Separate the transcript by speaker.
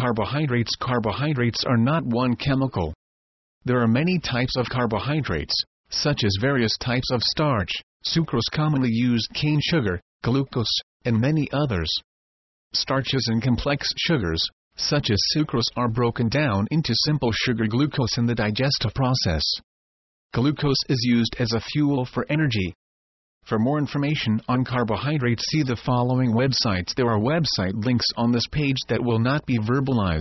Speaker 1: carbohydrates. Carbohydrates are not one chemical. There are many types of carbohydrates, such as various types of starch, sucrose, commonly used cane sugar, glucose, and many others. Starches and complex sugars, such as sucrose, are broken down into simple sugar glucose in the digestive process. Glucose is used as a fuel for energy. For more information on carbohydrates, see the following websites. There are website links on this page that will not be verbalized.